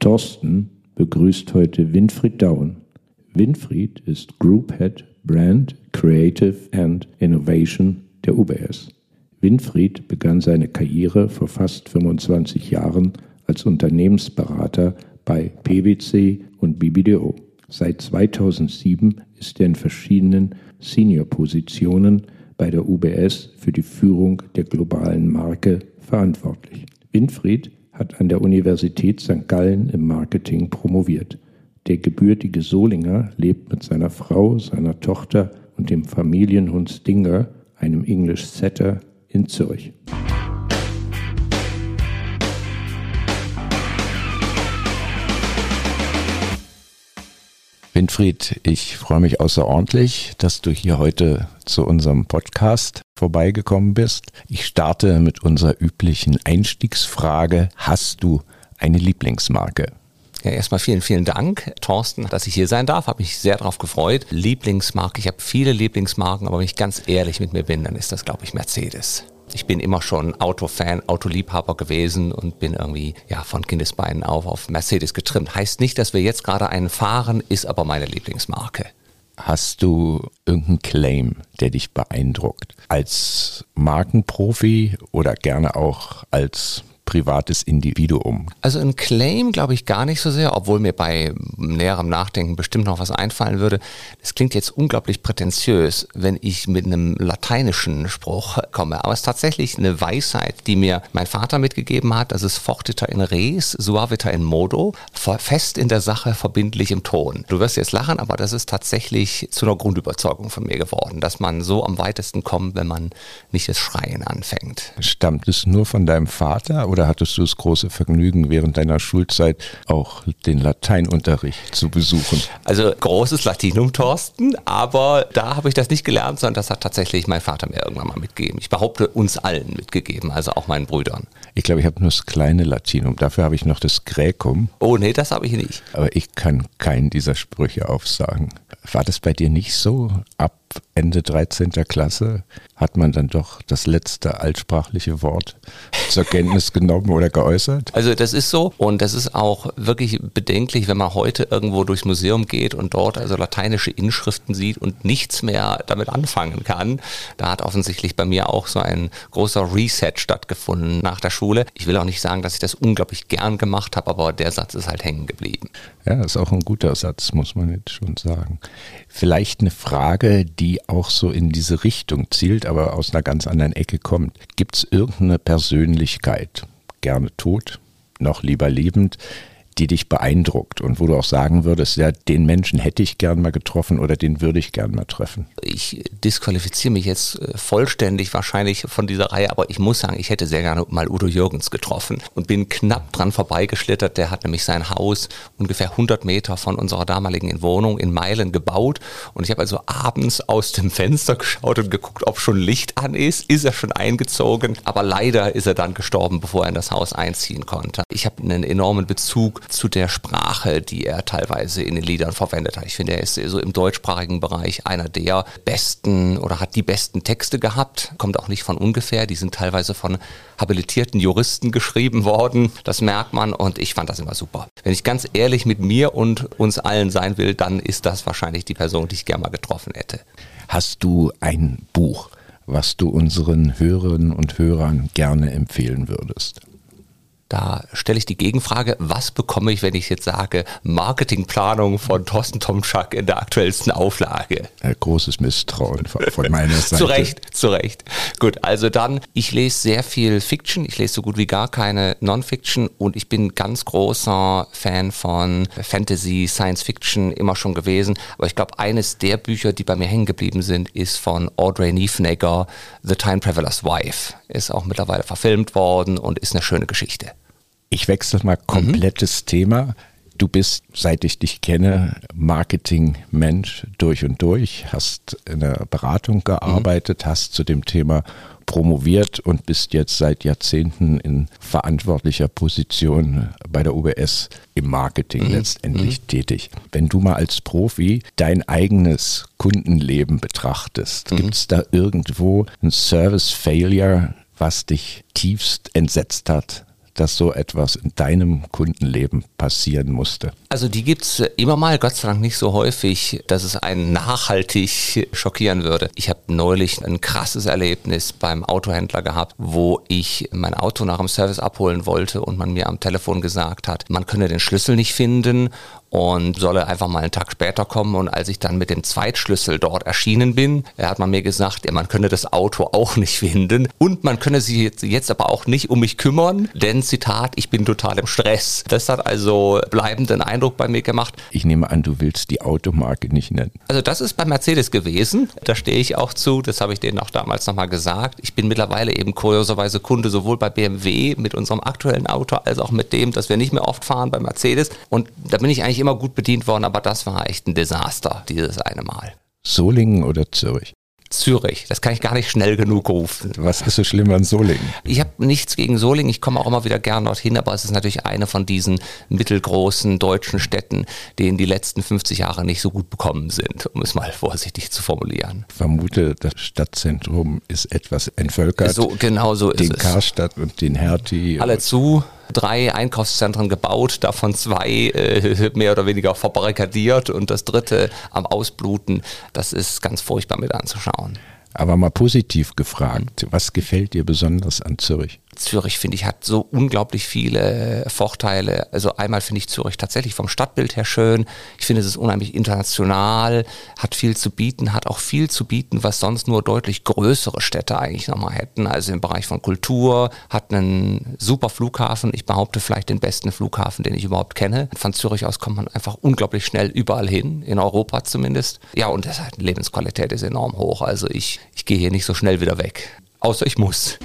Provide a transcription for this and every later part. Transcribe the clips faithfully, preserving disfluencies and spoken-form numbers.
Thorsten begrüßt heute Winfried Dauen. Winfried ist Group Head Brand, Creative and Innovation der U B S. Winfried begann seine Karriere vor fast fünfundzwanzig Jahren als Unternehmensberater bei PwC und B B D O. Seit zweitausendsieben ist er in verschiedenen Senior-Positionen bei der U B S für die Führung der globalen Marke verantwortlich. Winfried hat an der Universität Sankt Gallen im Marketing promoviert. Der gebürtige Solinger lebt mit seiner Frau, seiner Tochter und dem Familienhund Stinger, einem English Setter, in Zürich. Winfried, ich freue mich außerordentlich, dass du hier heute zu unserem Podcast vorbeigekommen bist. Ich starte mit unserer üblichen Einstiegsfrage. Hast du eine Lieblingsmarke? Ja, erstmal vielen, vielen Dank, Thorsten, dass ich hier sein darf. Habe mich sehr darauf gefreut. Lieblingsmarke, ich habe viele Lieblingsmarken, aber wenn ich ganz ehrlich mit mir bin, dann ist das, glaube ich, Mercedes. Ich bin immer schon Autofan, Autoliebhaber gewesen und bin irgendwie ja von Kindesbeinen auf auf Mercedes getrimmt. Heißt nicht, dass wir jetzt gerade einen fahren, ist aber meine Lieblingsmarke. Hast du irgendeinen Claim, der dich beeindruckt? Als Markenprofi oder gerne auch als privates Individuum? Also ein Claim glaube ich gar nicht so sehr, obwohl mir bei näherem Nachdenken bestimmt noch was einfallen würde. Das klingt jetzt unglaublich prätentiös, wenn ich mit einem lateinischen Spruch komme. Aber es ist tatsächlich eine Weisheit, die mir mein Vater mitgegeben hat. Das ist fortiter in res, suaviter in modo, fest in der Sache, verbindlich im Ton. Du wirst jetzt lachen, aber das ist tatsächlich zu einer Grundüberzeugung von mir geworden, dass man so am weitesten kommt, wenn man nicht das Schreien anfängt. Stammt es nur von deinem Vater? Oder hattest du das große Vergnügen, während deiner Schulzeit auch den Lateinunterricht zu besuchen? Also großes Latinum, Thorsten, aber da habe ich das nicht gelernt, sondern das hat tatsächlich mein Vater mir irgendwann mal mitgegeben. Ich behaupte, uns allen mitgegeben, also auch meinen Brüdern. Ich glaube, ich habe nur das kleine Latinum, dafür habe ich noch das Graecum. Oh nee, das habe ich nicht. Aber ich kann keinen dieser Sprüche aufsagen. War das bei dir nicht so? Ab Ende dreizehnter Klasse hat man dann doch das letzte altsprachliche Wort zur Kenntnis genommen oder geäußert? Also das ist so und das ist auch wirklich bedenklich, wenn man heute irgendwo durchs Museum geht und dort also lateinische Inschriften sieht und nichts mehr damit anfangen kann. Da hat offensichtlich bei mir auch so ein großer Reset stattgefunden nach der Schule. Ich will auch nicht sagen, dass ich das unglaublich gern gemacht habe, aber der Satz ist halt hängen geblieben. Ja, ist auch ein guter Satz, muss man jetzt schon sagen. Vielleicht eine Frage, die auch so in diese Richtung zielt, aber aus einer ganz anderen Ecke kommt. Gibt es irgendeine Persönlichkeit, gerne tot, noch lieber lebend, die dich beeindruckt und wo du auch sagen würdest, ja, den Menschen hätte ich gern mal getroffen oder den würde ich gern mal treffen? Ich disqualifiziere mich jetzt vollständig wahrscheinlich von dieser Reihe, aber ich muss sagen, ich hätte sehr gerne mal Udo Jürgens getroffen und bin knapp dran vorbeigeschlittert. Der hat nämlich sein Haus ungefähr hundert Meter von unserer damaligen Wohnung in Meilen gebaut und ich habe also abends aus dem Fenster geschaut und geguckt, ob schon Licht an ist. Ist er schon eingezogen? Aber leider ist er dann gestorben, bevor er in das Haus einziehen konnte. Ich habe einen enormen Bezug zu der Sprache, die er teilweise in den Liedern verwendet hat. Ich finde, er ist so im deutschsprachigen Bereich einer der besten oder hat die besten Texte gehabt. Kommt auch nicht von ungefähr. Die sind teilweise von habilitierten Juristen geschrieben worden. Das merkt man und ich fand das immer super. Wenn ich ganz ehrlich mit mir und uns allen sein will, dann ist das wahrscheinlich die Person, die ich gerne mal getroffen hätte. Hast du ein Buch, was du unseren Hörerinnen und Hörern gerne empfehlen würdest? Da stelle ich die Gegenfrage, was bekomme ich, wenn ich jetzt sage, Marketingplanung von Thorsten Tomczak in der aktuellsten Auflage? Ein großes Misstrauen von meiner Seite. Zu Recht, zu Recht. Gut, also dann, ich lese sehr viel Fiction, ich lese so gut wie gar keine Non-Fiction und ich bin ganz großer Fan von Fantasy, Science Fiction, immer schon gewesen. Aber ich glaube, eines der Bücher, die bei mir hängen geblieben sind, ist von Audrey Niefenegger, The Time Traveler's Wife. Ist auch mittlerweile verfilmt worden und ist eine schöne Geschichte. Ich wechsle mal komplettes mhm. Thema. Du bist, seit ich dich kenne, Marketingmensch durch und durch, hast in der Beratung gearbeitet, mhm. hast zu dem Thema promoviert und bist jetzt seit Jahrzehnten in verantwortlicher Position bei der U B S im Marketing mhm. letztendlich mhm. tätig. Wenn du mal als Profi dein eigenes Kundenleben betrachtest, mhm. gibt es da irgendwo ein Service-Failure, was dich tiefst entsetzt hat, dass so etwas in deinem Kundenleben passieren musste? Also die gibt's immer mal, Gott sei Dank nicht so häufig, dass es einen nachhaltig schockieren würde. Ich habe neulich ein krasses Erlebnis beim Autohändler gehabt, wo ich mein Auto nach dem Service abholen wollte und man mir am Telefon gesagt hat, man könne den Schlüssel nicht finden und solle einfach mal einen Tag später kommen. Und als ich dann mit dem Zweitschlüssel dort erschienen bin, hat man mir gesagt, ja, man könne das Auto auch nicht finden und man könne sich jetzt, jetzt aber auch nicht um mich kümmern, denn Zitat, ich bin total im Stress. Das hat also bleibenden Eindruck bei mir gemacht. Ich nehme an, du willst die Automarke nicht nennen. Also das ist bei Mercedes gewesen, da stehe ich auch zu, das habe ich denen auch damals nochmal gesagt. Ich bin mittlerweile eben kurioserweise Kunde sowohl bei B M W mit unserem aktuellen Auto als auch mit dem, das wir nicht mehr oft fahren, bei Mercedes. Und da bin ich eigentlich immer gut bedient worden, aber das war echt ein Desaster, dieses eine Mal. Solingen oder Zürich? Zürich, das kann ich gar nicht schnell genug rufen. Was ist so schlimm an Solingen? Ich habe nichts gegen Solingen, ich komme auch immer wieder gern dorthin, aber es ist natürlich eine von diesen mittelgroßen deutschen Städten, die in die letzten fünfzig Jahre nicht so gut bekommen sind, um es mal vorsichtig zu formulieren. Ich vermute, das Stadtzentrum ist etwas entvölkert. So, genau so ist den es. Den Karstadt und den Hertie. Alle zu. Drei Einkaufszentren gebaut, davon zwei äh, mehr oder weniger verbarrikadiert und das dritte am Ausbluten. Das ist ganz furchtbar mit anzuschauen. Aber mal positiv gefragt, was gefällt dir besonders an Zürich? Zürich, finde ich, hat so unglaublich viele Vorteile. Also einmal finde ich Zürich tatsächlich vom Stadtbild her schön. Ich finde, es ist unheimlich international, hat viel zu bieten, hat auch viel zu bieten, was sonst nur deutlich größere Städte eigentlich nochmal hätten. Also im Bereich von Kultur, hat einen super Flughafen. Ich behaupte vielleicht den besten Flughafen, den ich überhaupt kenne. Von Zürich aus kommt man einfach unglaublich schnell überall hin, in Europa zumindest. Ja, und das hat, Lebensqualität ist enorm hoch. Also ich, ich gehe hier nicht so schnell wieder weg. Außer ich muss.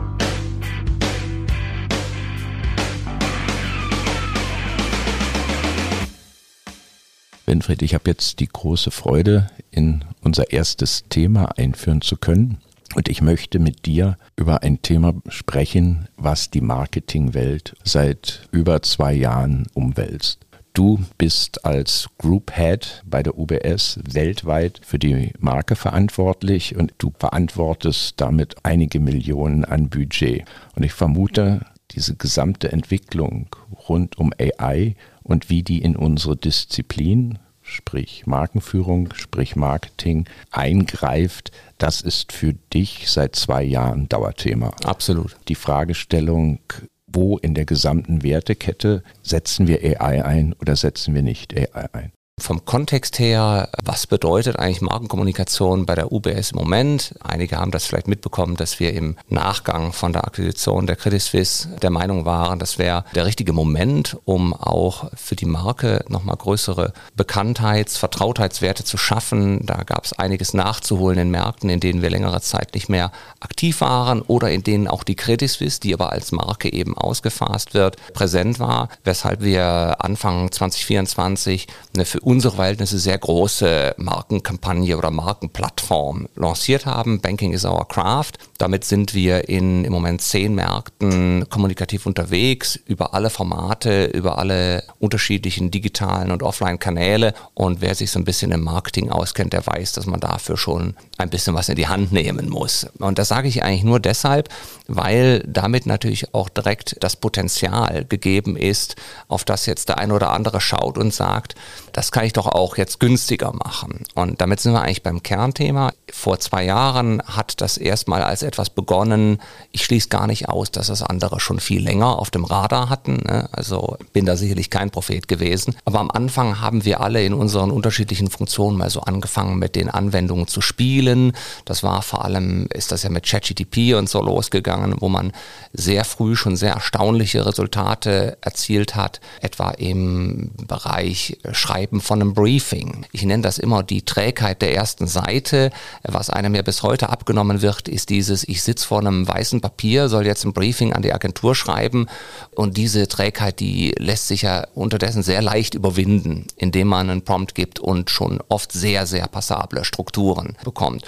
Winfried, ich habe jetzt die große Freude, in unser erstes Thema einführen zu können. Und ich möchte mit dir über ein Thema sprechen, was die Marketingwelt seit über zwei Jahren umwälzt. Du bist als Group Head bei der U B S weltweit für die Marke verantwortlich und du verantwortest damit einige Millionen an Budget. Und ich vermute, diese gesamte Entwicklung rund um A I und wie die in unsere Disziplin, sprich Markenführung, sprich Marketing, eingreift, das ist für dich seit zwei Jahren Dauerthema. Absolut. Die Fragestellung, wo in der gesamten Wertekette setzen wir A I ein oder setzen wir nicht A I ein? Vom Kontext her, was bedeutet eigentlich Markenkommunikation bei der U B S im Moment? Einige haben das vielleicht mitbekommen, dass wir im Nachgang von der Akquisition der Credit Suisse der Meinung waren, das wäre der richtige Moment, um auch für die Marke nochmal größere Bekanntheits-, Vertrautheitswerte zu schaffen. Da gab es einiges nachzuholen in Märkten, in denen wir längere Zeit nicht mehr aktiv waren oder in denen auch die Credit Suisse, die aber als Marke eben ausgefasst wird, präsent war, weshalb wir Anfang zwanzig vierundzwanzig eine für unsere Verhältnisse sehr große Markenkampagne oder Markenplattform lanciert haben. Banking is our craft. Damit sind wir in im Moment zehn Märkten kommunikativ unterwegs, über alle Formate, über alle unterschiedlichen digitalen und Offline-Kanäle. Und wer sich so ein bisschen im Marketing auskennt, der weiß, dass man dafür schon ein bisschen was in die Hand nehmen muss. Und das sage ich eigentlich nur deshalb, weil damit natürlich auch direkt das Potenzial gegeben ist, auf das jetzt der eine oder andere schaut und sagt, das kann ich doch auch jetzt günstiger machen. Und damit sind wir eigentlich beim Kernthema. Vor zwei Jahren hat das erstmal als etwas begonnen. Ich schließe gar nicht aus, dass das andere schon viel länger auf dem Radar hatten. Also bin da sicherlich kein Prophet gewesen. Aber am Anfang haben wir alle in unseren unterschiedlichen Funktionen mal so angefangen, mit den Anwendungen zu spielen. Das war vor allem, ist das ja mit ChatGPT und so losgegangen, wo man sehr früh schon sehr erstaunliche Resultate erzielt hat, etwa im Bereich Schreiben von einem Briefing. Ich nenne das immer die Trägheit der ersten Seite. Was einem ja bis heute abgenommen wird, ist dieses, ich sitze vor einem weißen Papier, soll jetzt ein Briefing an die Agentur schreiben und diese Trägheit, die lässt sich ja unterdessen sehr leicht überwinden, indem man einen Prompt gibt und schon oft sehr, sehr passable Strukturen bekommt.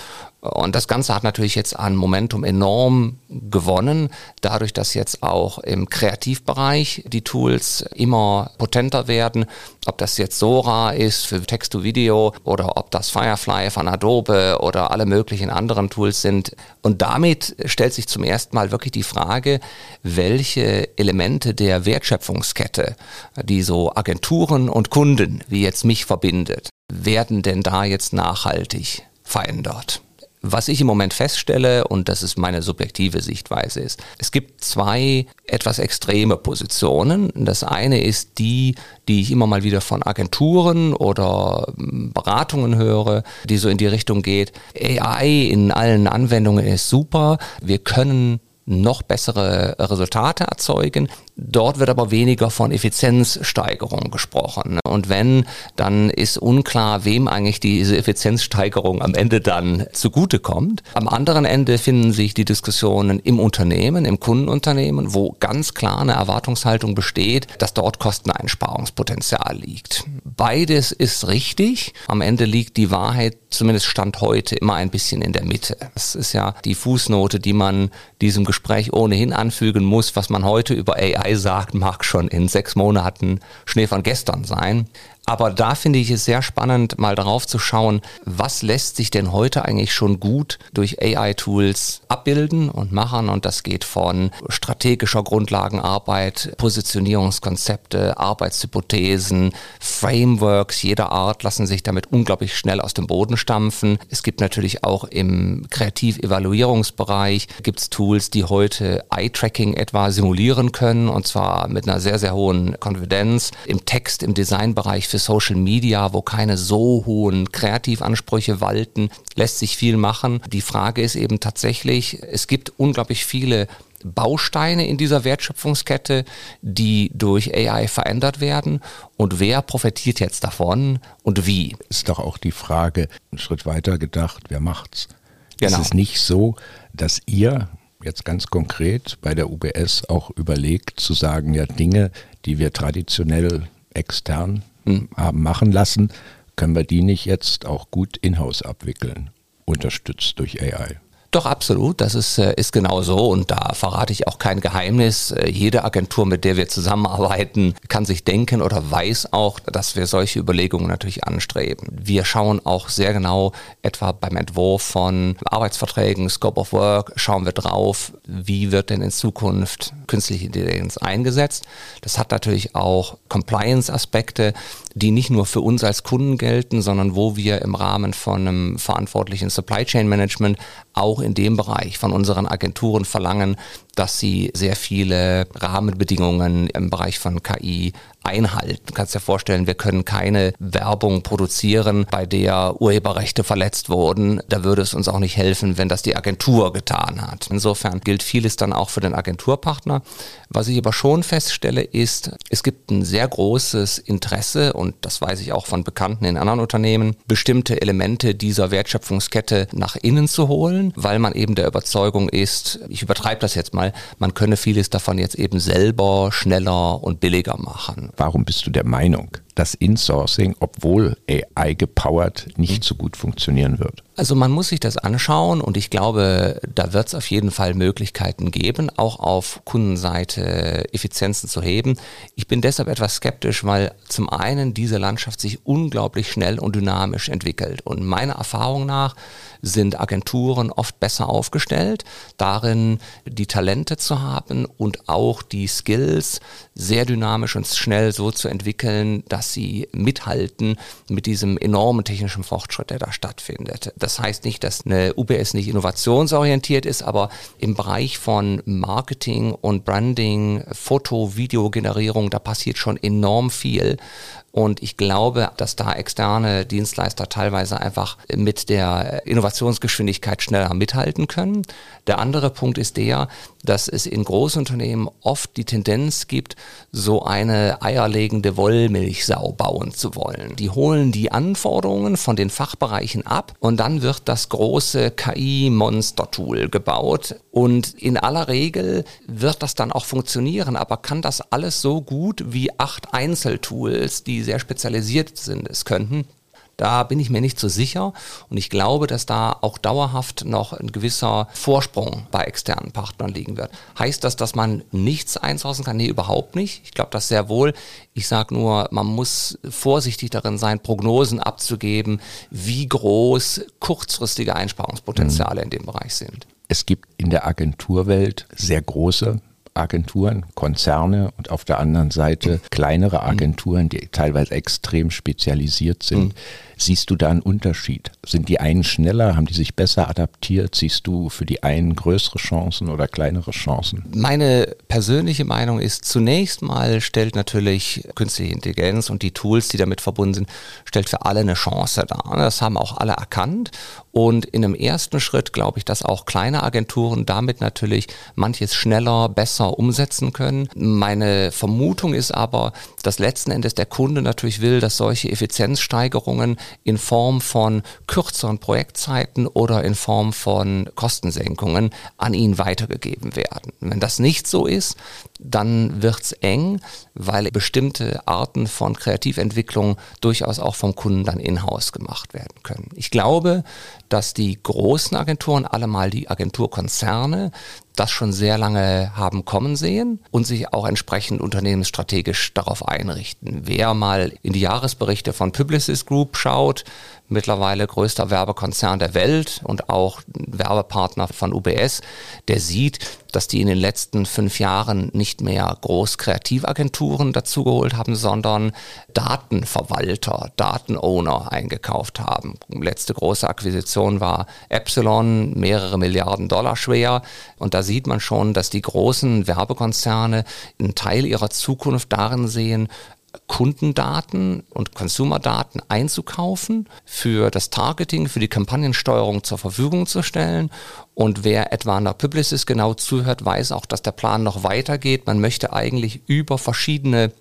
Und das Ganze hat natürlich jetzt an Momentum enorm gewonnen, dadurch, dass jetzt auch im Kreativbereich die Tools immer potenter werden. Ob das jetzt Sora ist für Text-to-Video oder ob das Firefly von Adobe oder alle möglichen anderen Tools sind. Und damit stellt sich zum ersten Mal wirklich die Frage, welche Elemente der Wertschöpfungskette, die so Agenturen und Kunden, wie jetzt mich verbindet, werden denn da jetzt nachhaltig verändert? Was ich im Moment feststelle, und das ist meine subjektive Sichtweise, ist, es gibt zwei etwas extreme Positionen. Das eine ist die, die ich immer mal wieder von Agenturen oder Beratungen höre, die so in die Richtung geht, A I in allen Anwendungen ist super, wir können noch bessere Resultate erzeugen. Dort wird aber weniger von Effizienzsteigerung gesprochen. Und wenn, dann ist unklar, wem eigentlich diese Effizienzsteigerung am Ende dann zugutekommt. Am anderen Ende finden sich die Diskussionen im Unternehmen, im Kundenunternehmen, wo ganz klar eine Erwartungshaltung besteht, dass dort Kosteneinsparungspotenzial liegt. Beides ist richtig. Am Ende liegt die Wahrheit, zumindest Stand heute, immer ein bisschen in der Mitte. Das ist ja die Fußnote, die man diesem Gespräch ohnehin anfügen muss. Was man heute über A I sagt, mag schon in sechs Monaten Schnee von gestern sein. Aber da finde ich es sehr spannend, mal darauf zu schauen, was lässt sich denn heute eigentlich schon gut durch A I-Tools abbilden und machen. Und das geht von strategischer Grundlagenarbeit, Positionierungskonzepte, Arbeitshypothesen, Frameworks jeder Art lassen sich damit unglaublich schnell aus dem Boden stampfen. Es gibt natürlich auch im Kreativ-Evaluierungsbereich gibt's Tools, die heute Eye-Tracking etwa simulieren können, und zwar mit einer sehr, sehr hohen Konfidenz. Im Text, im Designbereich für Social Media, wo keine so hohen Kreativansprüche walten, lässt sich viel machen. Die Frage ist eben tatsächlich, es gibt unglaublich viele Bausteine in dieser Wertschöpfungskette, die durch A I verändert werden. Und wer profitiert jetzt davon und wie? Ist doch auch die Frage, einen Schritt weiter gedacht, wer macht's? Genau. Ist es nicht so, dass ihr jetzt ganz konkret bei der U B S auch überlegt zu sagen, ja, Dinge, die wir traditionell extern hm. haben machen lassen, können wir die nicht jetzt auch gut in-house abwickeln, unterstützt durch A I? Doch, absolut. Das ist, ist genau so, und da verrate ich auch kein Geheimnis. Jede Agentur, mit der wir zusammenarbeiten, kann sich denken oder weiß auch, dass wir solche Überlegungen natürlich anstreben. Wir schauen auch sehr genau, etwa beim Entwurf von Arbeitsverträgen, Scope of Work, schauen wir drauf, wie wird denn in Zukunft künstliche Intelligenz eingesetzt. Das hat natürlich auch Compliance-Aspekte, die nicht nur für uns als Kunden gelten, sondern wo wir im Rahmen von einem verantwortlichen Supply Chain Management auch in dem Bereich von unseren Agenturen verlangen, dass sie sehr viele Rahmenbedingungen im Bereich von K I einhalten. Du kannst dir vorstellen, wir können keine Werbung produzieren, bei der Urheberrechte verletzt wurden. Da würde es uns auch nicht helfen, wenn das die Agentur getan hat. Insofern gilt vieles dann auch für den Agenturpartner. Was ich aber schon feststelle, ist, es gibt ein sehr großes Interesse, und das weiß ich auch von Bekannten in anderen Unternehmen, bestimmte Elemente dieser Wertschöpfungskette nach innen zu holen, weil man eben der Überzeugung ist, ich übertreibe das jetzt mal, man könne vieles davon jetzt eben selber schneller und billiger machen. Warum bist du der Meinung, dass Insourcing, obwohl A I-gepowert, nicht so gut funktionieren wird? Also man muss sich das anschauen, und ich glaube, da wird es auf jeden Fall Möglichkeiten geben, auch auf Kundenseite Effizienzen zu heben. Ich bin deshalb etwas skeptisch, weil zum einen diese Landschaft sich unglaublich schnell und dynamisch entwickelt. Und meiner Erfahrung nach sind Agenturen oft besser aufgestellt, darin die Talente zu haben und auch die Skills sehr dynamisch und schnell so zu entwickeln, dass sie mithalten mit diesem enormen technischen Fortschritt, der da stattfindet. Das heißt nicht, dass eine U B S nicht innovationsorientiert ist, aber im Bereich von Marketing und Branding, Foto, Videogenerierung, da passiert schon enorm viel. Und ich glaube, dass da externe Dienstleister teilweise einfach mit der Innovationsgeschwindigkeit schneller mithalten können. Der andere Punkt ist der, dass es in Großunternehmen oft die Tendenz gibt, so eine eierlegende Wollmilchsau bauen zu wollen. Die holen die Anforderungen von den Fachbereichen ab, und dann wird das große K I-Monster-Tool gebaut. Und in aller Regel wird das dann auch funktionieren, aber kann das alles so gut wie acht Einzeltools, die sehr spezialisiert sind, es könnten? Da bin ich mir nicht so sicher und ich glaube, dass da auch dauerhaft noch ein gewisser Vorsprung bei externen Partnern liegen wird. Heißt das, dass man nichts einsourcen kann? Nee, überhaupt nicht. Ich glaube das sehr wohl. Ich sage nur, man muss vorsichtig darin sein, Prognosen abzugeben, wie groß kurzfristige Einsparungspotenziale mhm. in dem Bereich sind. Es gibt in der Agenturwelt sehr große Agenturen, Konzerne und auf der anderen Seite kleinere Agenturen, die teilweise extrem spezialisiert sind. Mhm. Siehst du da einen Unterschied? Sind die einen schneller? Haben die sich besser adaptiert? Siehst du für die einen größere Chancen oder kleinere Chancen? Meine persönliche Meinung ist, zunächst mal stellt natürlich künstliche Intelligenz und die Tools, die damit verbunden sind, stellt für alle eine Chance dar. Das haben auch alle erkannt. Und in einem ersten Schritt glaube ich, dass auch kleine Agenturen damit natürlich manches schneller, besser umsetzen können. Meine Vermutung ist aber, dass letzten Endes der Kunde natürlich will, dass solche Effizienzsteigerungen in Form von kürzeren Projektzeiten oder in Form von Kostensenkungen an ihn weitergegeben werden. Wenn das nicht so ist, dann wird's eng, weil bestimmte Arten von Kreativentwicklung durchaus auch vom Kunden dann in-house gemacht werden können. Ich glaube, dass die großen Agenturen, allemal die Agenturkonzerne, das schon sehr lange haben kommen sehen und sich auch entsprechend unternehmensstrategisch darauf einrichten. Wer mal in die Jahresberichte von Publicis Group schaut, mittlerweile größter Werbekonzern der Welt und auch Werbepartner von U B S, der sieht, dass die in den letzten fünf Jahren nicht mehr groß Kreativagenturen dazugeholt haben, sondern Datenverwalter, Datenowner eingekauft haben. Letzte große Akquisition war Epsilon, mehrere Milliarden Dollar schwer. Und da sieht man schon, dass die großen Werbekonzerne einen Teil ihrer Zukunft darin sehen, Kundendaten und Consumerdaten einzukaufen, für das Targeting, für die Kampagnensteuerung zur Verfügung zu stellen. Und wer etwa an der Publicis genau zuhört, weiß auch, dass der Plan noch weitergeht. Man möchte eigentlich über verschiedene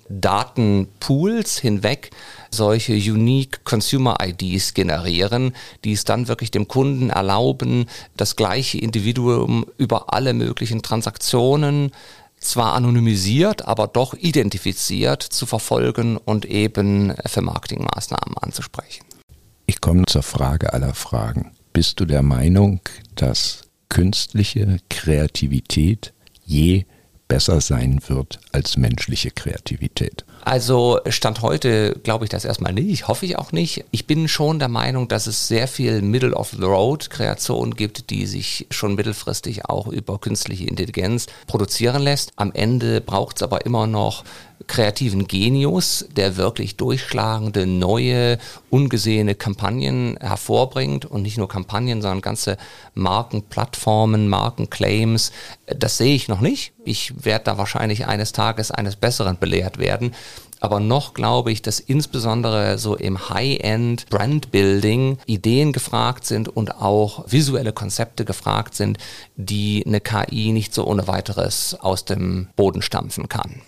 Datenpools hinweg solche Unique Consumer I Ds generieren, die es dann wirklich dem Kunden erlauben, das gleiche Individuum über alle möglichen Transaktionen zwar anonymisiert, aber doch identifiziert zu verfolgen und eben für Marketingmaßnahmen anzusprechen. Ich komme zur Frage aller Fragen. Bist du der Meinung, dass künstliche Kreativität je besser sein wird als menschliche Kreativität? Also Stand heute glaube ich das erstmal nicht, hoffe ich auch nicht. Ich bin schon der Meinung, dass es sehr viel Middle-of-the-Road-Kreation gibt, die sich schon mittelfristig auch über künstliche Intelligenz produzieren lässt. Am Ende braucht es aber immer noch kreativen Genius, der wirklich durchschlagende, neue, ungesehene Kampagnen hervorbringt und nicht nur Kampagnen, sondern ganze Markenplattformen, Markenclaims. Das sehe ich noch nicht. Ich werde da wahrscheinlich eines Tages eines Besseren belehrt werden. Aber noch glaube ich, dass insbesondere so im High-End Brand-Building Ideen gefragt sind und auch visuelle Konzepte gefragt sind, die eine K I nicht so ohne weiteres aus dem Boden stampfen kann.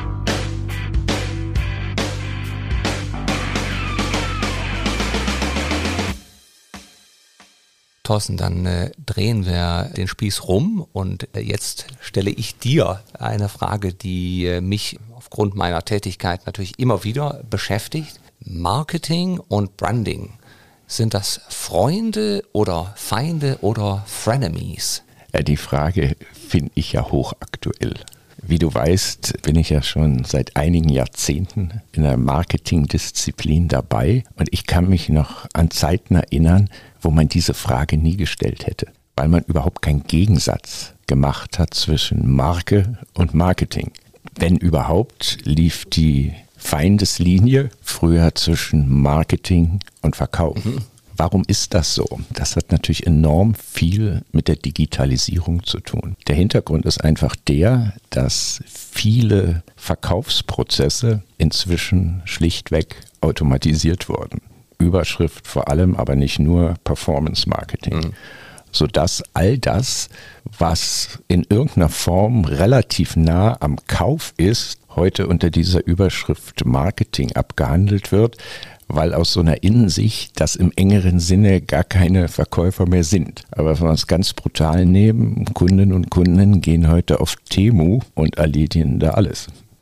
Thorsten, dann äh, drehen wir den Spieß rum und äh, jetzt stelle ich dir eine Frage, die äh, mich aufgrund meiner Tätigkeit natürlich immer wieder beschäftigt. Marketing und Branding, sind das Freunde oder Feinde oder Frenemies? Ja, die Frage finde ich ja hochaktuell. Wie du weißt, bin ich ja schon seit einigen Jahrzehnten in der Marketingdisziplin dabei und ich kann mich noch an Zeiten erinnern, wo man diese Frage nie gestellt hätte, weil man überhaupt keinen Gegensatz gemacht hat zwischen Marke und Marketing. Wenn überhaupt, lief die Feindeslinie früher zwischen Marketing und Verkauf. Mhm. Warum ist das so? Das hat natürlich enorm viel mit der Digitalisierung zu tun. Der Hintergrund ist einfach der, dass viele Verkaufsprozesse inzwischen schlichtweg automatisiert wurden. Überschrift vor allem, aber nicht nur Performance Marketing. Mhm. Sodass all das, was in irgendeiner Form relativ nah am Kauf ist, heute unter dieser Überschrift Marketing abgehandelt wird, weil aus so einer Innensicht das im engeren Sinne gar keine Verkäufer mehr sind. Aber wenn wir es ganz brutal nehmen, Kundinnen und Kunden gehen heute auf Temu und erledigen da alles.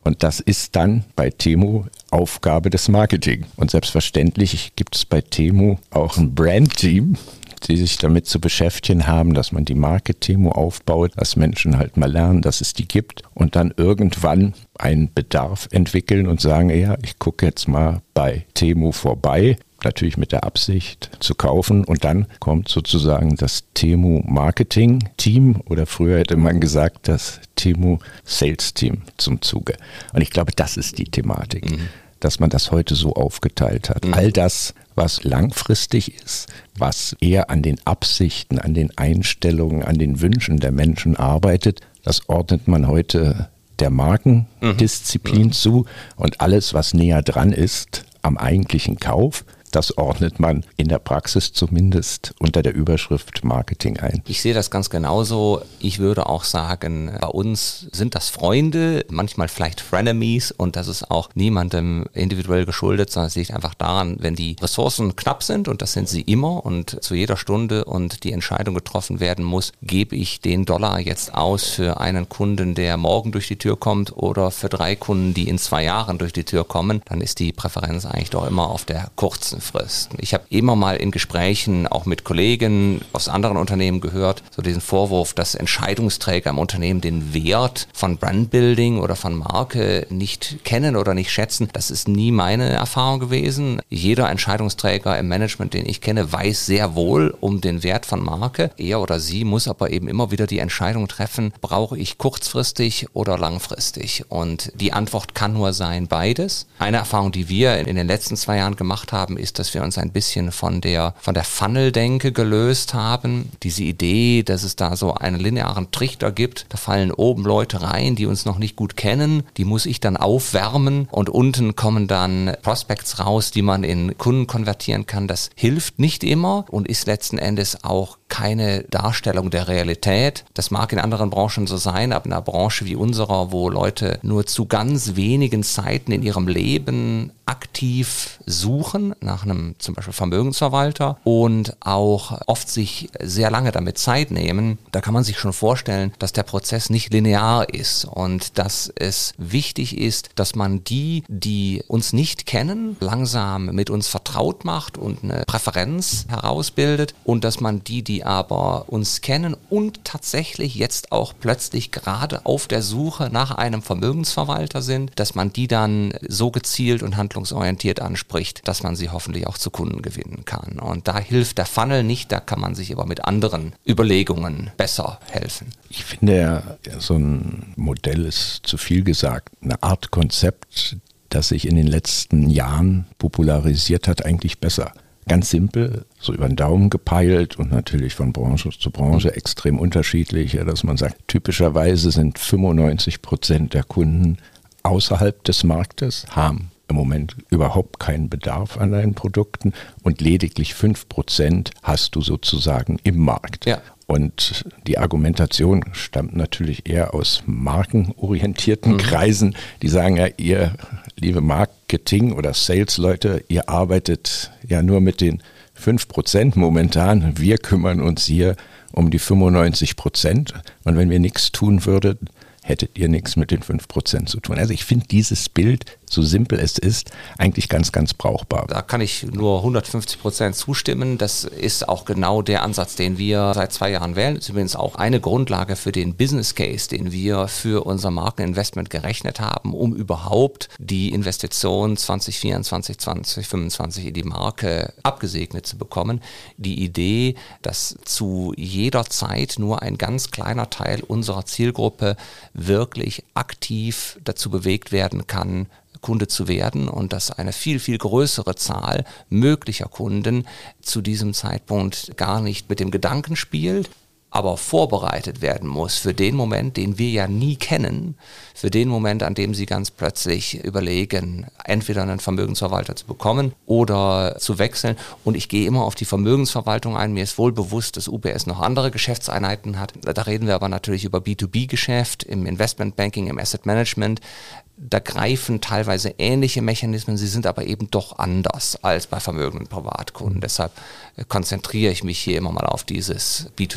Und das ist dann bei Temu Aufgabe des Marketing. Und selbstverständlich gibt es bei Temu auch ein Brand-Team, die sich damit zu beschäftigen haben, dass man die Marke Temu aufbaut, dass Menschen halt mal lernen, dass es die gibt und dann irgendwann einen Bedarf entwickeln und sagen, ja, ich gucke jetzt mal bei Temu vorbei, natürlich mit der Absicht zu kaufen, und dann kommt sozusagen das Temu Marketing Team oder früher hätte man gesagt das Temu Sales Team zum Zuge. Und ich glaube, das ist die Thematik. Mhm. Dass man das heute so aufgeteilt hat. Mhm. All das, was langfristig ist, was eher an den Absichten, an den Einstellungen, an den Wünschen der Menschen arbeitet, das ordnet man heute der Markendisziplin mhm. zu, und alles, was näher dran ist am eigentlichen Kauf, das ordnet man in der Praxis zumindest unter der Überschrift Marketing ein. Ich sehe das ganz genauso. Ich würde auch sagen, bei uns sind das Freunde, manchmal vielleicht Frenemies, und das ist auch niemandem individuell geschuldet, sondern es liegt einfach daran, wenn die Ressourcen knapp sind, und das sind sie immer und zu jeder Stunde, und die Entscheidung getroffen werden muss, gebe ich den Dollar jetzt aus für einen Kunden, der morgen durch die Tür kommt, oder für drei Kunden, die in zwei Jahren durch die Tür kommen, dann ist die Präferenz eigentlich doch immer auf der kurzen Frist. Ich habe immer mal in Gesprächen auch mit Kollegen aus anderen Unternehmen gehört, so diesen Vorwurf, dass Entscheidungsträger im Unternehmen den Wert von Brandbuilding oder von Marke nicht kennen oder nicht schätzen. Das ist nie meine Erfahrung gewesen. Jeder Entscheidungsträger im Management, den ich kenne, weiß sehr wohl um den Wert von Marke. Er oder sie muss aber eben immer wieder die Entscheidung treffen, brauche ich kurzfristig oder langfristig? Und die Antwort kann nur sein, beides. Eine Erfahrung, die wir in den letzten zwei Jahren gemacht haben, ist, dass wir uns ein bisschen von der, von der Funnel-Denke gelöst haben. Diese Idee, dass es da so einen linearen Trichter gibt, da fallen oben Leute rein, die uns noch nicht gut kennen, die muss ich dann aufwärmen, und unten kommen dann Prospects raus, die man in Kunden konvertieren kann. Das hilft nicht immer und ist letzten Endes auch keine Darstellung der Realität. Das mag in anderen Branchen so sein, aber in einer Branche wie unserer, wo Leute nur zu ganz wenigen Zeiten in ihrem Leben aktiv suchen nach einem zum Beispiel Vermögensverwalter und auch oft sich sehr lange damit Zeit nehmen, da kann man sich schon vorstellen, dass der Prozess nicht linear ist und dass es wichtig ist, dass man die, die uns nicht kennen, langsam mit uns vertraut macht und eine Präferenz herausbildet, und dass man die, die aber uns kennen und tatsächlich jetzt auch plötzlich gerade auf der Suche nach einem Vermögensverwalter sind, dass man die dann so gezielt und handlungsorientiert anspricht, dass man sie hoffentlich auch zu Kunden gewinnen kann. Und da hilft der Funnel nicht, da kann man sich aber mit anderen Überlegungen besser helfen. Ich finde ja, so ein Modell ist zu viel gesagt. Eine Art Konzept, das sich in den letzten Jahren popularisiert hat, eigentlich besser. Ganz simpel, so über den Daumen gepeilt und natürlich von Branche zu Branche extrem unterschiedlich, dass man sagt, typischerweise sind fünfundneunzig Prozent der Kunden außerhalb des Marktes, haben im Moment überhaupt keinen Bedarf an deinen Produkten, und lediglich fünf Prozent hast du sozusagen im Markt. Ja. Und die Argumentation stammt natürlich eher aus markenorientierten mhm. Kreisen, die sagen, ja, ihr liebe Marketing- oder Sales-Leute, ihr arbeitet ja nur mit den fünf Prozent momentan. Wir kümmern uns hier um die fünfundneunzig Prozent. Und wenn wir nichts tun würden, hättet ihr nichts mit den fünf Prozent zu tun. Also ich finde dieses Bild, so simpel es ist, eigentlich ganz, ganz brauchbar. Da kann ich nur hundertfünfzig Prozent zustimmen. Das ist auch genau der Ansatz, den wir seit zwei Jahren wählen. Das ist übrigens auch eine Grundlage für den Business Case, den wir für unser Markeninvestment gerechnet haben, um überhaupt die Investition zwanzig vierundzwanzig, zwanzig fünfundzwanzig in die Marke abgesegnet zu bekommen. Die Idee, dass zu jeder Zeit nur ein ganz kleiner Teil unserer Zielgruppe wirklich aktiv dazu bewegt werden kann, Kunde zu werden, und dass eine viel, viel größere Zahl möglicher Kunden zu diesem Zeitpunkt gar nicht mit dem Gedanken spielt, aber vorbereitet werden muss für den Moment, den wir ja nie kennen, für den Moment, an dem sie ganz plötzlich überlegen, entweder einen Vermögensverwalter zu bekommen oder zu wechseln. Und ich gehe immer auf die Vermögensverwaltung ein. Mir ist wohl bewusst, dass U B S noch andere Geschäftseinheiten hat. Da reden wir aber natürlich über B zwei B-Geschäft, im Investmentbanking, im Asset Management. Da greifen teilweise ähnliche Mechanismen, sie sind aber eben doch anders als bei vermögenden Privatkunden. Deshalb konzentriere ich mich hier immer mal auf dieses B zwei C-Geschäft.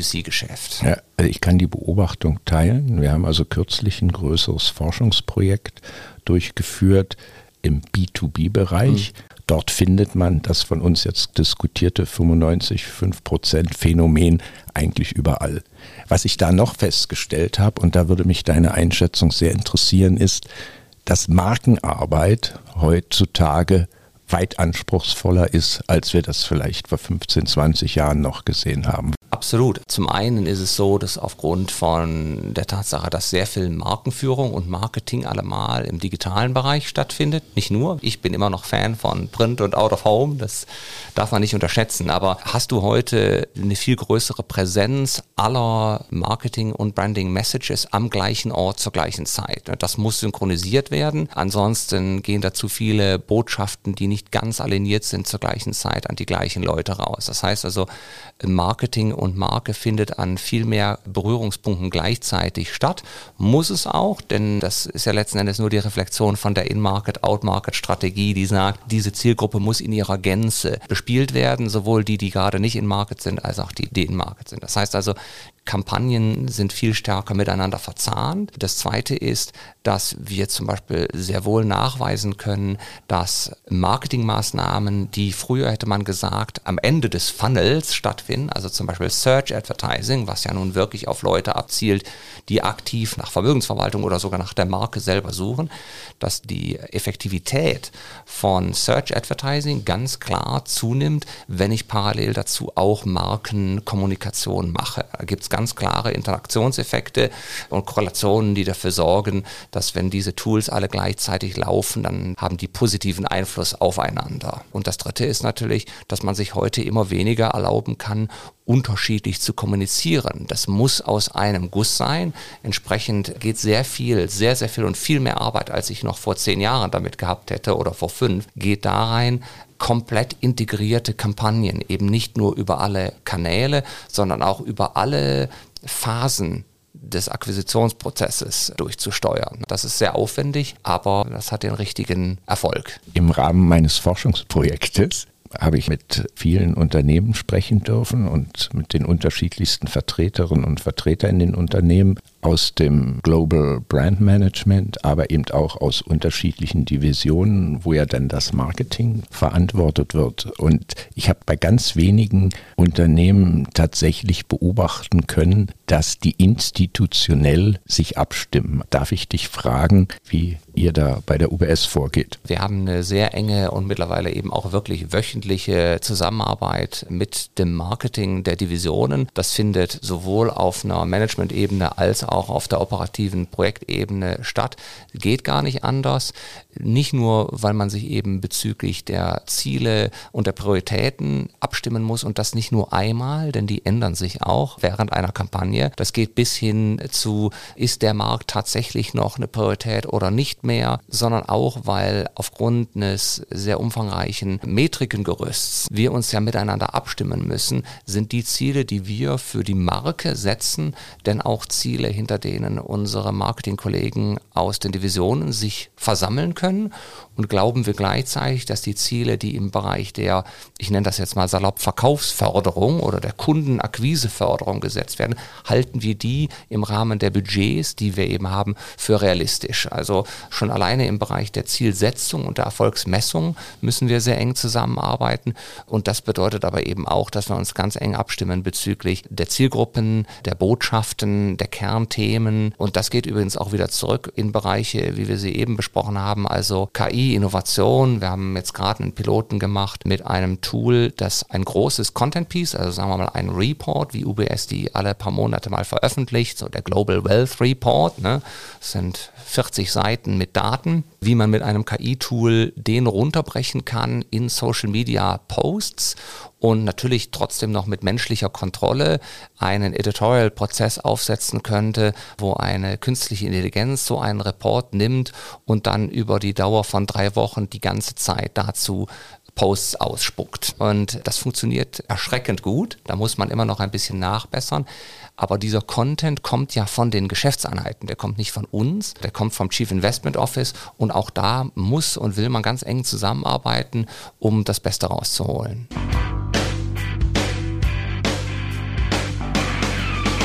Geschäft. Ja, ich kann die Beobachtung teilen. Wir haben also kürzlich ein größeres Forschungsprojekt durchgeführt im B zwei B-Bereich. Mhm. Dort findet man das von uns jetzt diskutierte fünfundneunzig Komma fünf Prozent Phänomen eigentlich überall. Was ich da noch festgestellt habe, und da würde mich deine Einschätzung sehr interessieren, ist, dass Markenarbeit heutzutage weit anspruchsvoller ist, als wir das vielleicht vor fünfzehn, zwanzig Jahren noch gesehen haben. Absolut. Zum einen ist es so, dass aufgrund von der Tatsache, dass sehr viel Markenführung und Marketing allemal im digitalen Bereich stattfindet, nicht nur. Ich bin immer noch Fan von Print und Out of Home, das darf man nicht unterschätzen. Aber hast du heute eine viel größere Präsenz aller Marketing- und Branding-Messages am gleichen Ort zur gleichen Zeit? Das muss synchronisiert werden. Ansonsten gehen dazu viele Botschaften, die nicht ganz aligniert sind zur gleichen Zeit, an die gleichen Leute raus. Das heißt also, Marketing und Marke findet an viel mehr Berührungspunkten gleichzeitig statt. Muss es auch, denn das ist ja letzten Endes nur die Reflexion von der In-Market, Out-Market-Strategie, die sagt, diese Zielgruppe muss in ihrer Gänze bespielt werden, sowohl die, die gerade nicht in-Market sind, als auch die, die in-Market sind. Das heißt also, Kampagnen sind viel stärker miteinander verzahnt. Das Zweite ist, dass wir zum Beispiel sehr wohl nachweisen können, dass Marketingmaßnahmen, die früher hätte man gesagt, am Ende des Funnels stattfinden, also zum Beispiel Search Advertising, was ja nun wirklich auf Leute abzielt, die aktiv nach Vermögensverwaltung oder sogar nach der Marke selber suchen, dass die Effektivität von Search Advertising ganz klar zunimmt, wenn ich parallel dazu auch Markenkommunikation mache. Da gibt es ganz klare Interaktionseffekte und Korrelationen, die dafür sorgen, dass wenn diese Tools alle gleichzeitig laufen, dann haben die positiven Einfluss aufeinander. Und das Dritte ist natürlich, dass man sich heute immer weniger erlauben kann, unterschiedlich zu kommunizieren. Das muss aus einem Guss sein. Entsprechend geht sehr viel, sehr, sehr viel und viel mehr Arbeit, als ich noch vor zehn Jahren damit gehabt hätte oder vor fünf, geht da rein, komplett integrierte Kampagnen, eben nicht nur über alle Kanäle, sondern auch über alle Phasen des Akquisitionsprozesses durchzusteuern. Das ist sehr aufwendig, aber das hat den richtigen Erfolg. Im Rahmen meines Forschungsprojektes habe ich mit vielen Unternehmen sprechen dürfen und mit den unterschiedlichsten Vertreterinnen und Vertretern in den Unternehmen aus dem Global Brand Management, aber eben auch aus unterschiedlichen Divisionen, wo ja dann das Marketing verantwortet wird. Und ich habe bei ganz wenigen Unternehmen tatsächlich beobachten können, dass die institutionell sich abstimmen. Darf ich dich fragen, wie ihr da bei der U B S vorgeht? Wir haben eine sehr enge und mittlerweile eben auch wirklich wöchentliche Zusammenarbeit mit dem Marketing der Divisionen. Das findet sowohl auf einer Management-Ebene als auch auch auf der operativen Projektebene statt. Geht gar nicht anders. Nicht nur, weil man sich eben bezüglich der Ziele und der Prioritäten abstimmen muss und das nicht nur einmal, denn die ändern sich auch während einer Kampagne. Das geht bis hin zu, ist der Markt tatsächlich noch eine Priorität oder nicht mehr, sondern auch, weil aufgrund eines sehr umfangreichen Metrikengerüsts wir uns ja miteinander abstimmen müssen, sind die Ziele, die wir für die Marke setzen, denn auch Ziele, hinter denen unsere Marketingkollegen aus den Divisionen sich versammeln können, und glauben wir gleichzeitig, dass die Ziele, die im Bereich der, ich nenne das jetzt mal salopp, Verkaufsförderung oder der Kundenakquiseförderung gesetzt werden, halten wir die im Rahmen der Budgets, die wir eben haben, für realistisch. Also schon alleine im Bereich der Zielsetzung und der Erfolgsmessung müssen wir sehr eng zusammenarbeiten, und das bedeutet aber eben auch, dass wir uns ganz eng abstimmen bezüglich der Zielgruppen, der Botschaften, der Kernthemen, und das geht übrigens auch wieder zurück in Bereiche, wie wir sie eben besprochen haben, also K I, Innovation. Wir haben jetzt gerade einen Piloten gemacht mit einem Tool, das ein großes Content-Piece, also sagen wir mal ein Report, wie U B S die alle paar Monate mal veröffentlicht, so der Global Wealth Report, ne? Das sind vierzig Seiten mit Daten, wie man mit einem K I-Tool den runterbrechen kann in Social-Media-Posts und natürlich trotzdem noch mit menschlicher Kontrolle einen Editorial-Prozess aufsetzen könnte, wo eine künstliche Intelligenz so einen Report nimmt und dann über die Dauer von drei Wochen die ganze Zeit dazu Posts ausspuckt. Und das funktioniert erschreckend gut. Da muss man immer noch ein bisschen nachbessern. Aber dieser Content kommt ja von den Geschäftseinheiten. Der kommt nicht von uns, der kommt vom Chief Investment Office. Und auch da muss und will man ganz eng zusammenarbeiten, um das Beste rauszuholen.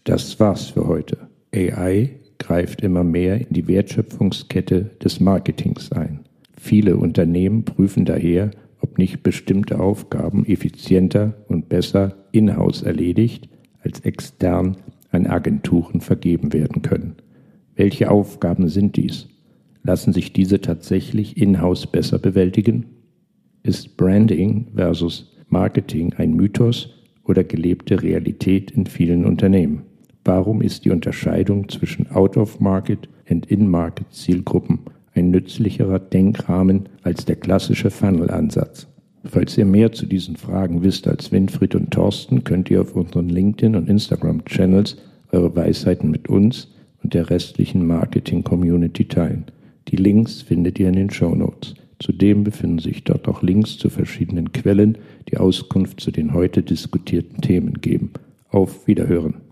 Das war's für heute. A I greift immer mehr in die Wertschöpfungskette des Marketings ein. Viele Unternehmen prüfen daher, ob nicht bestimmte Aufgaben effizienter und besser in-house erledigt als extern an Agenturen vergeben werden können. Welche Aufgaben sind dies? Lassen sich diese tatsächlich in-house besser bewältigen? Ist Branding versus Marketing ein Mythos oder gelebte Realität in vielen Unternehmen? Warum ist die Unterscheidung zwischen Out-of-Market und In-Market-Zielgruppen ein nützlicherer Denkrahmen als der klassische Funnel-Ansatz? Falls ihr mehr zu diesen Fragen wisst als Winfried und Thorsten, könnt ihr auf unseren LinkedIn- und Instagram-Channels eure Weisheiten mit uns und der restlichen Marketing-Community teilen. Die Links findet ihr in den Shownotes. Zudem befinden sich dort auch Links zu verschiedenen Quellen, die Auskunft zu den heute diskutierten Themen geben. Auf Wiederhören!